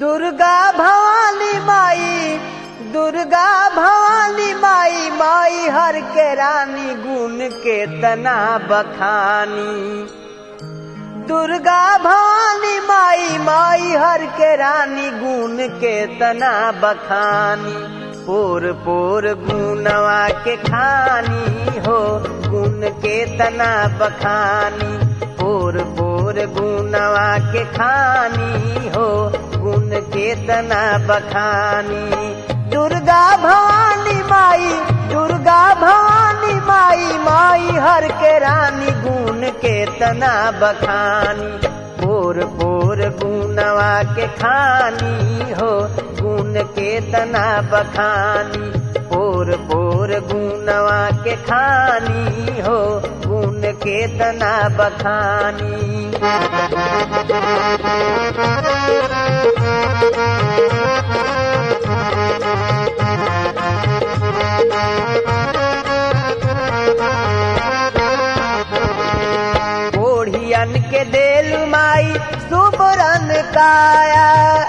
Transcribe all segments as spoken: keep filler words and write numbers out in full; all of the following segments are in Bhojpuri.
दुर्गा भवानी माई, दुर्गा भवानी माई, माई हर के रानी गुण के तना बखानी। दुर्गा भवानी माई, माई हर के रानी गुण के तना बखानी। पोर पोर गुणवा के खानी हो, गुण के तना बखानी। पोर पोर गुणवा के खानी हो, गुण के तना बखानी। दुर्गा भवानी माई, दुर्गा भवानी माई, माई हर के रानी गुण के तना बखानी। पोर पोर गुणवा के खानी हो, गुण के तना बखानी। पोर पोर गुणवा के खानी हो, गुण के तना बखानी। ओढ़ियन के देल माई सुबरन काया।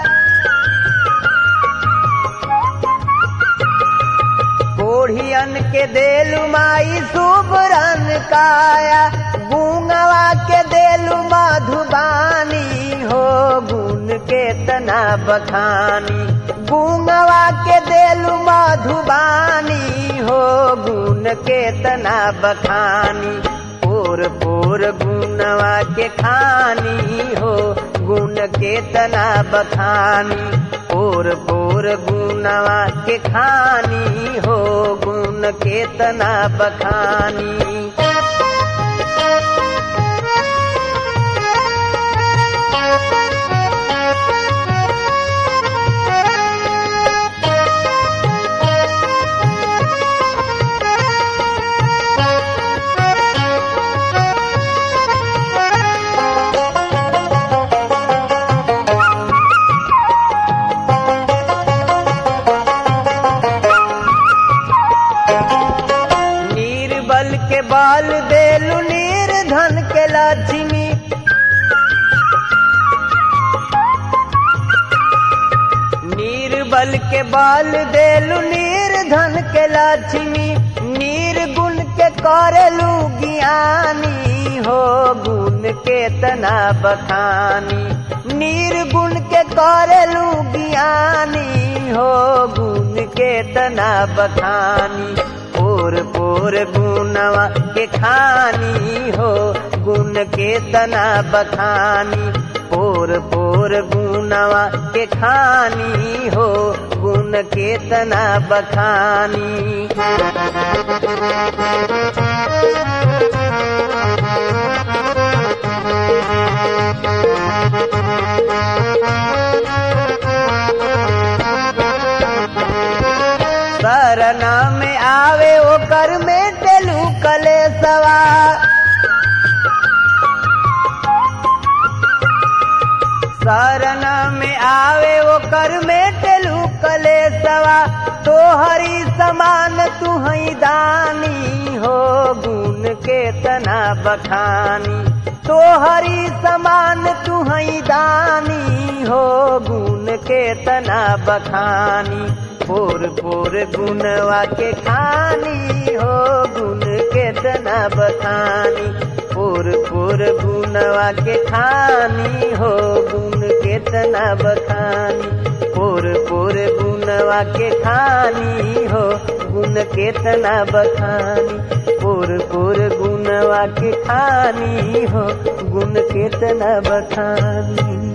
ओढ़ियन के देल माई सुबरन काया। गूंगवा के देल मधुबानी हो, गुण के तना बखानी। गूंगवा के देल मधुबानी हो, गुण के तना बखानी। पोर पोर गुणवा के खानी हो, गुण के तना बखानी। पोर पोर गुणवा के खानी हो, गुण के तना बखानी। के बाल देलु निर्धन के लक्ष्मी। निर्बल के बाल देलु निर्धन के लक्ष्मी। निर्गुण के करेलु ज्ञानी हो, गुण के तना बखानी। निर्गुण के करेलु ज्ञानी हो, गुण के तना बखानी। पोर पोर गुणवा के खानी हो, गुण के तना बखानी। पोर पोर गुणवा के खानी हो, गुण के तना बखानी। शरणा में आवे ओ कर में टेलू कलेसवा। शरणा में आवे ओ कर में टेलू कलेसवा। तो हरी समान तू हई दानी हो, गुण के तना बखानी। तो हरी समान तू हई दानी हो, गुण के तना बखानी। पोर पोर गुणवा के खानी हो, गुण के तना बखानी। पोर पोर गुणवा के खानी हो, गुण के तना बखानी। पोर पोर गुणवा के खानी हो, गुण के तना बखानी। पोर पोर गुणवा के खानी हो, गुण के तना बखानी।